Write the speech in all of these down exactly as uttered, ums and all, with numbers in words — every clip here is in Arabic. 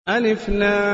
ألف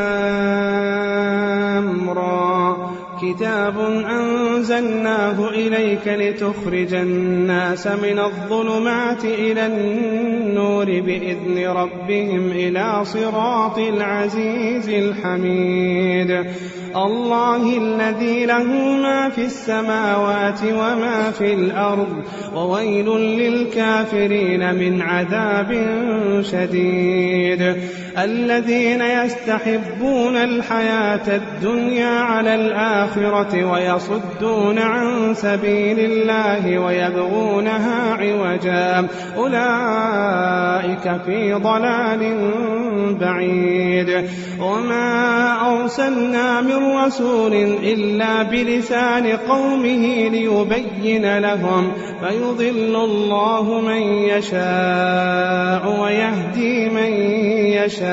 لام را كتاب أنزلناه إليك لتخرج الناس من الظلمات إلى النور بإذن ربهم إلى صراط العزيز الحميد الله الذي له ما في السماوات وما في الأرض وويل للكافرين من عذاب شديد الذين يستحبون الحياة الدنيا على الآخرة ويصدون عن سبيل الله ويبغونها عوجا أولئك في ضلال بعيد وما أرسلنا من رسول إلا بلسان قومه ليبين لهم فيضل الله من يشاء ويهدي من يشاء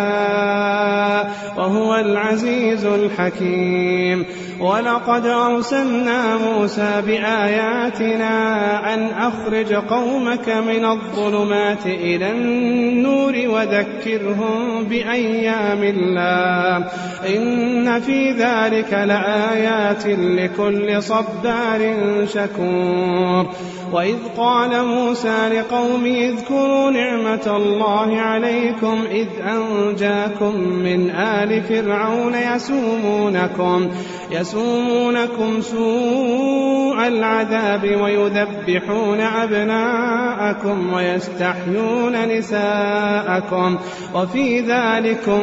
وهو العزيز الحكيم ولقد أرسلنا موسى بآياتنا أن أخرج قومك من الظلمات إلى النور وذكرهم بأيام الله إن في ذلك لآيات لكل صبار شكور وإذ قال موسى لقومه اذكروا نعمة الله عليكم إذ أنجاكم من آل فرعون يسومونكم يسومونكم سوء العذاب ويذبحون أبناءكم ويستحيون نساءكم وفي ذلكم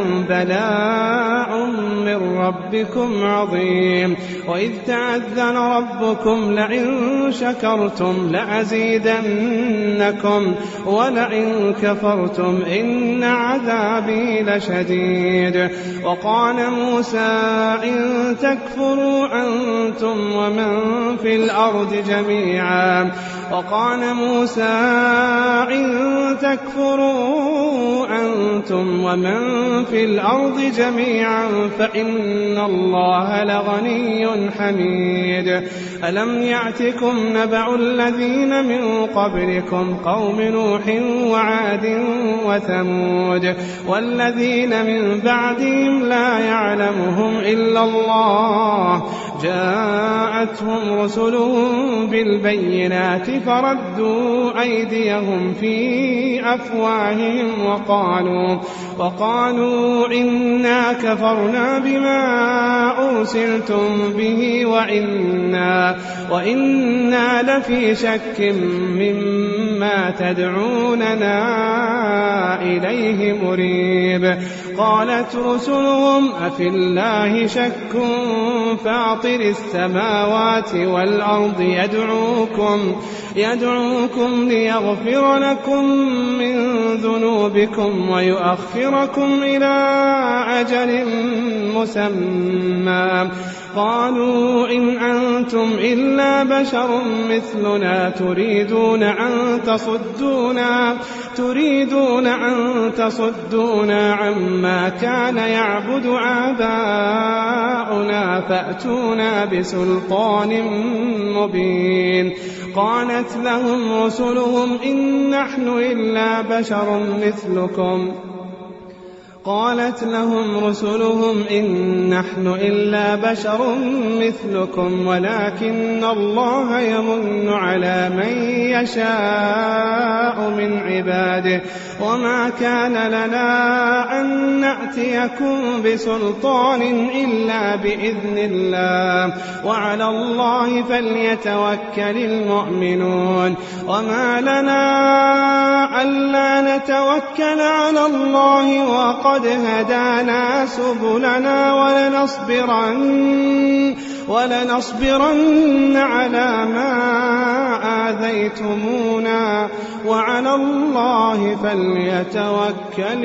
بلاء من ربكم عظيم وإذ تأذن ربكم لئن شكرتم لأزيدنكم ولئن كفرتم إن عذابي لشديد وقال موسى إن تكفروا أنتم ومن في الأرض جميعا وقال موسى إن تكفروا أنتم ومن في الأرض جميعا فإن الله لغني حميد ألم يأتكم نبأ الذين من قبلكم قوم نوح وعاد وثمود والذين من بعدهم لا يعلمهم إلا الله جاءتهم رسلهم بالبينات فردوا أيديهم في أفواههم وقالوا, وقالوا إنا كفرنا بما أرسلتم به وإنا, وإنا لفي شك مما تدعوننا إليه مريب قالت رسلهم أفي الله شك فاطر السماوات والأرض يدعوكم, يدعوكم ليغفر لكم من ذنوبكم ويؤخركم إلى أجل مسمى قالوا إن أنتم إلا بشر مثلنا تريدون أن تصدونا, تريدون أن تصدونا عما كان يعبد آباؤنا فأتونا بسلطان مبين قالت لهم رسلهم إن نحن إلا بشر مثلكم قالت لهم رسلهم إن نحن إلا بشر مثلكم ولكن الله يمن على من يشاء من عباده وما كان لنا أن نأتيكم بسلطان إلا بإذن الله وعلى الله فليتوكل المؤمنون وما لنا ألا نتوكل على الله وقد قد هدانا سبلنا ولنصبرن, ولنصبرن على ما آذيتمونا وعلى الله فليتوكل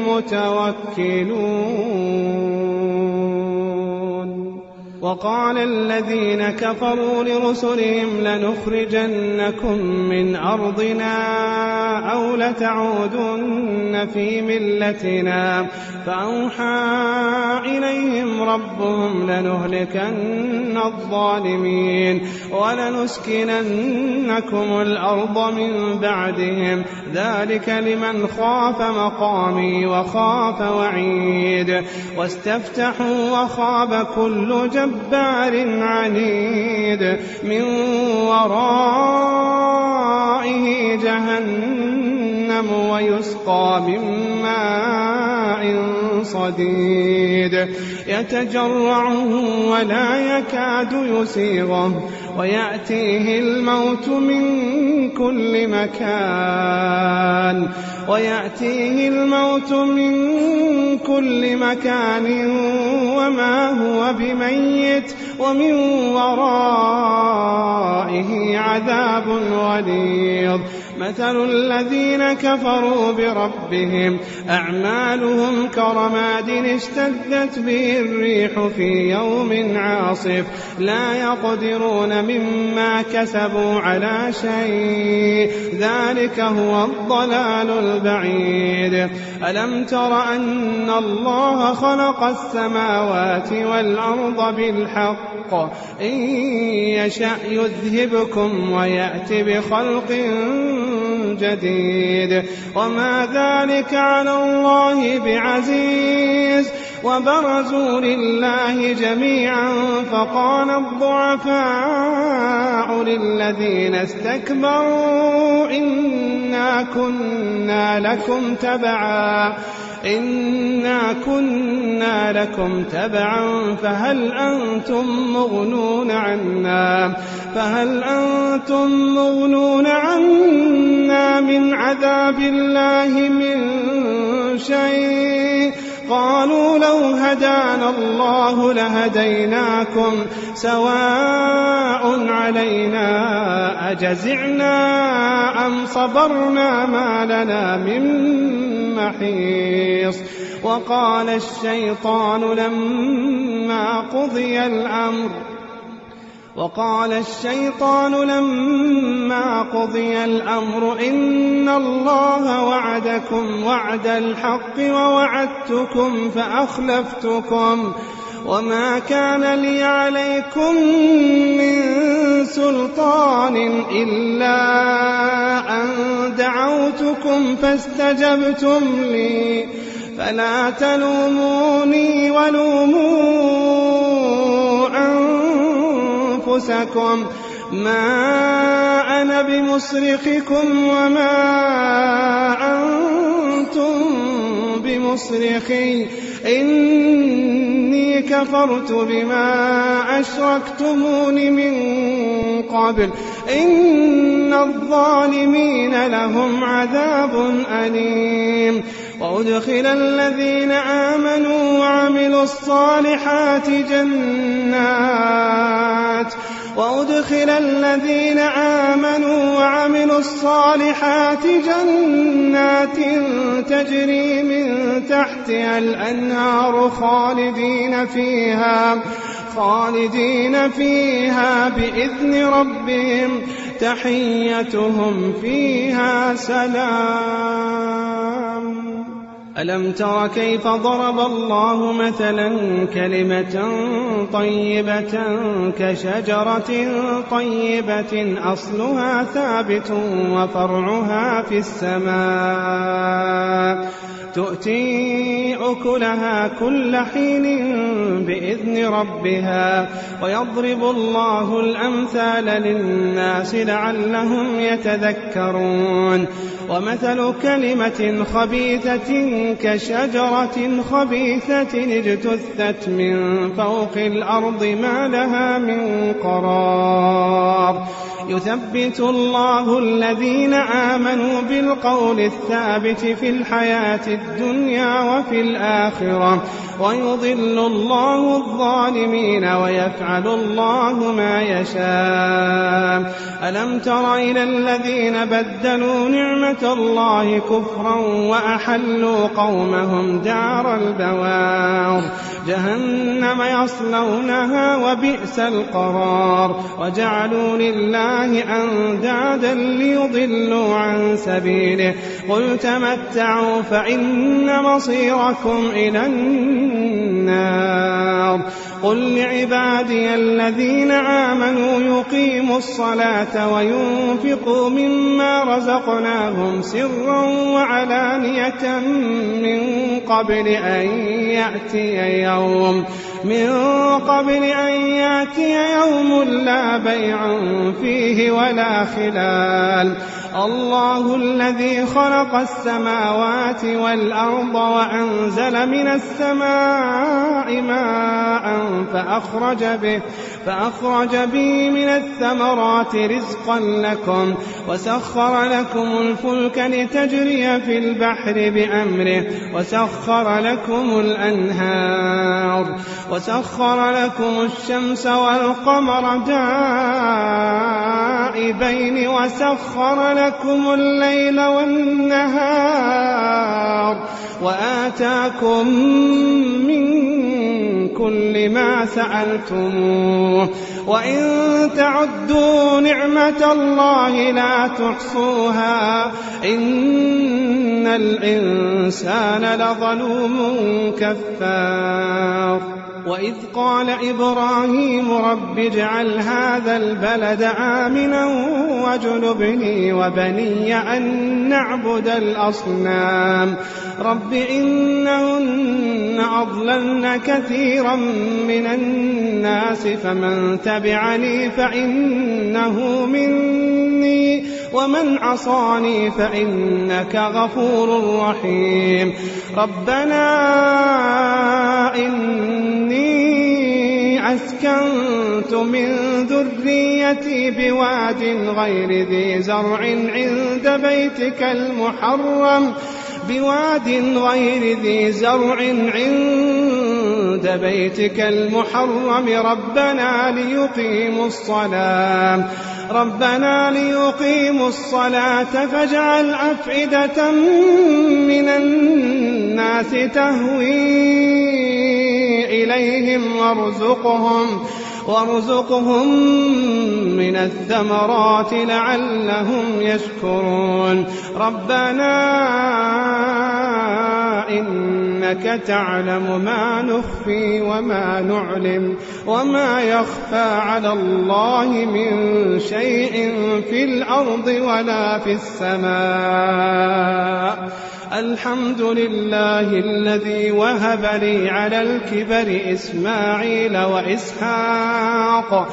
المتوكلون وقال الذين كفروا لرسلهم لنخرجنكم من أرضنا أو لتعودن في ملتنا فأوحى إليهم ربهم لنهلكن الظالمين ولنسكننكم الأرض من بعدهم ذلك لمن خاف مقامي وخاف وعيد واستفتحوا وخاب كل جبار عنيد من ورائه جهنم ويسقى من ماء صديد يتجرعه ولا يكاد يسيغه ويأتيه الموت من كل مكان ويأتيه الموت من كل مكان وما هو بميت ومن ورائه عذاب غليظ مثل الذين كفروا بربهم أعمالهم كرماد اشتدت به الريح في يوم عاصف لا يقدرون مما كسبوا على شيء ذلك هو الضلال البعيد ألم تر أن الله خلق السماوات والأرض بالحق إن يشأ يذهبكم ويأتي بخلق جديد وما ذلك على الله بعزيز وبرزوا لله جميعا فقال الضعفاء للذين استكبروا إنا كنا لكم تبعا إنا كنا لكم تبعا فهل أنتم مغنون عنا فهل أنتم مغنون عنا من عذاب الله من شيء قالوا لو هدانا الله لهديناكم سواء علينا أجزعنا أم صبرنا ما لنا من محيص وقال الشيطان لما قضي الأمر وقال الشيطان لما قضي الأمر إن الله وعدكم وعد الحق ووعدتكم فأخلفتكم وما كان لي عليكم من سلطان إلا أن دعوتكم فاستجبتم لي فلا تلوموني ولوموا أنفسكم ما أنا بمصرخكم وما أنتم بمصرخي إني كفرت بما أشركتمون من قبل إن الظالمين لهم عذاب أليم وأدخل الذين آمنوا وعملوا الصالحات جنات وأدخل الذين آمنوا وعملوا الصالحات جنات تجري من تحتها الأنهار خالدين فيها خالدين فيها بإذن ربهم تحيتهم فيها سلام. ألم تر كيف ضرب الله مثلا كلمة طيبة كشجرة طيبة أصلها ثابت وفرعها في السماء تؤتي أكلها كل حين بإذن ربها ويضرب الله الأمثال للناس لعلهم يتذكرون ومثل كلمة خبيثة كشجرة خبيثة اجتثت من فوق الأرض ما لها من قرار يثبت الله الذين آمنوا بالقول الثابت في الحياة الدنيا وفي الآخرة ويضل الله الظالمين ويفعل الله ما يشاء. ألم تر إلى الذين بدلوا نعمة الله كفرا وأحلوا قومهم دار البوار جهنم يصلونها وبئس القرار وجعلوا لله أندادا ليضلوا عن سبيله قل تمتعوا فإن مصيركم إلى النار قل لعبادي الذين آمنوا يقيموا الصلاة وينفقوا مما رزقناهم سرا وعلانية من قبل أن يأتي يوم من قبل أن يأتي يوم لا بيع فيه ولا خلال الله الذي خلق السماوات والأرض وأنزل من السماء ماء فأخرج به, فأخرج به من الثمرات رزقا لكم وسخر لكم الفلك لتجري في البحر بأمره وسخر لكم الأنهار وسخر لكم الشمس والقمر دائبين وسخر لكم الليل والنهار وآتاكم من كل ما سألتموه وإن تعدوا نعمة الله لا تحصوها إن الإنسان لظلوم كفار وإذ قال إبراهيم رب اجعل هذا البلد آمنا واجنبني وبني أن نعبد الأصنام رب إنهن أضللن كثيرا من الناس فمن تبعني فإنه مني ومن عصاني فإنك غفور رحيم ربنا إني أسكنت من ذريتي بواد غير ذي زرع عند بيتك المحرم بواد غير ذي زرع عند بيتك المحرم ربنا ليقيموا الصلاة ربنا ليقيموا الصلاة فاجعل أفئدة من الناس تهوي إليهم وارزقهم وارزقهم من الثمرات لعلهم يشكرون ربنا إنك تعلم ما نخفي وما نعلم وما يخفى على الله من شيء في الأرض ولا في السماء الحمد لله الذي وهب لي على الكبر إسماعيل وإسحاق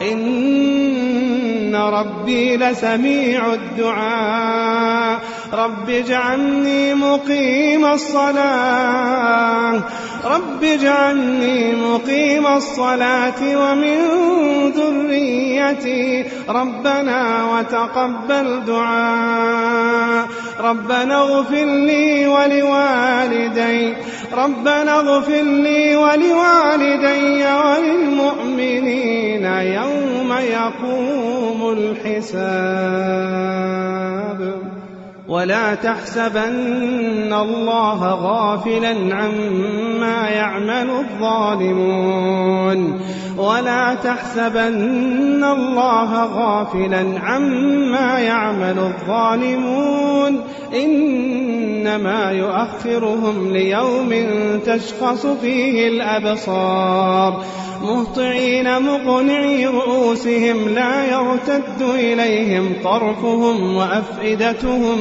إن ربي لسميع الدعاء رب اجعلني مقيم الصلاة رب اجعلني مقيم الصلاة ومن ذريتي ربنا وتقبل دعاء ربنا اغفر لي ولوالدي ربنا اغفر لي ولوالدي وللمؤمنين يوم يقوم الحساب ولا تحسبن الله غافلا عما يعمل الظالمون ولا تحسبن الله غافلا عما يعمل الظالمون إنما يؤخرهم ليوم تشخص فيه الأبصار مهطعين مقنعي رؤوسهم لا يرتد إليهم طرفهم وأفئدتهم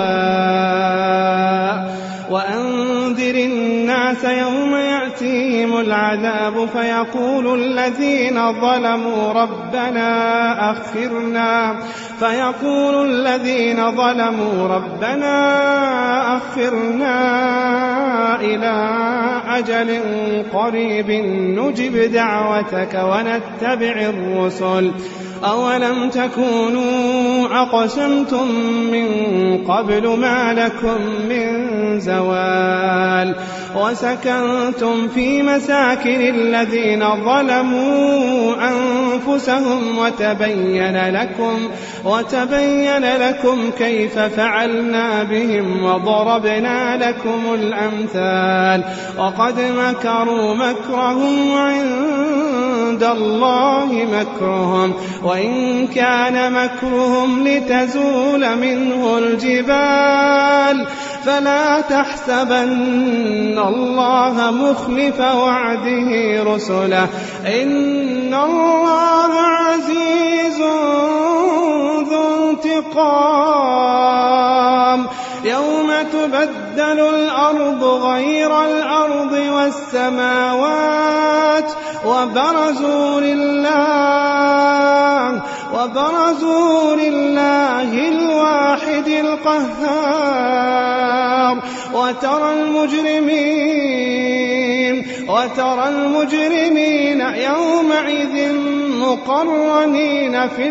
هواء وأنذر الناس يوم يأتيهم العذاب فيقول الذين ظلموا ربنا أخرنا فيقول الذين ظلموا ربنا أخرنا إلى أجل قريب نجب دعوتك ونتبع الرسل أولم تكونوا أقسمتم من قبل ما لكم من زوال وسكنتم في مساكن الذين ظلموا أنفسهم وتبين لكم, وتبين لكم كيف فعلنا بهم وضربنا لكم الأمثال وقد مكروا مكرهم وعند الله مكرهم وإن كان مكرهم لتزول منه الجبال فلا تحسبن الله مخلف وعده رسله إن الله عزيز ذو انتقام يوم تبدل الأرض غير الأرض والسماوات وبرزوا لله وبرزوا لله الواحد القهار وترى المجرمين وترى المجرمين يومئذ مقرنين في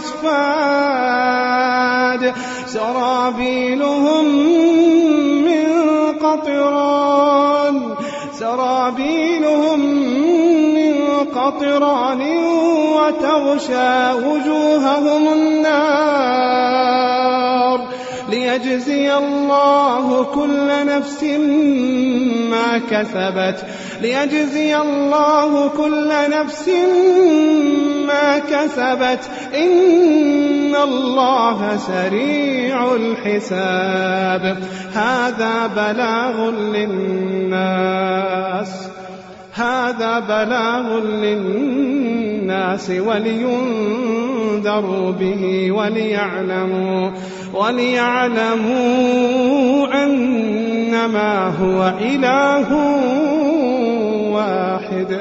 الأصفاد سرابيلهم من قطران سرابيلهم من قطران وتغشى وجوههم النار ليجزي الله كل نفس ما كسبت ليجزي الله كل نفس ما كسبت إن الله سريع الحساب هذا بلاغ للناس هذا بلاغ للناس ولينذروا به وليعلموا وليعلموا أنما هو إله واحد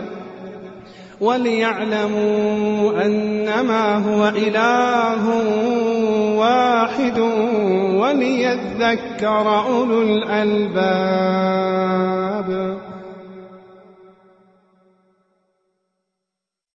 وليعلموا أنما هو إله واحد وليذكر أولو الألباب.